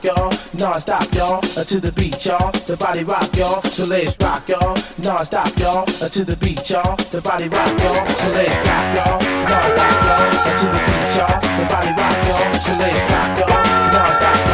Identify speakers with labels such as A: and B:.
A: rock, y'all, non-stop, y'all, to the beat, y'all, the body rock, y'all, so let's rock, y'all, non-stop, y'all, to the beat, y'all, the body rock, y'all, so let's rock, y'all, non-stop, y'all, to the beat, y'all, the body rock, y'all, so let's rock, y'all, non-stop,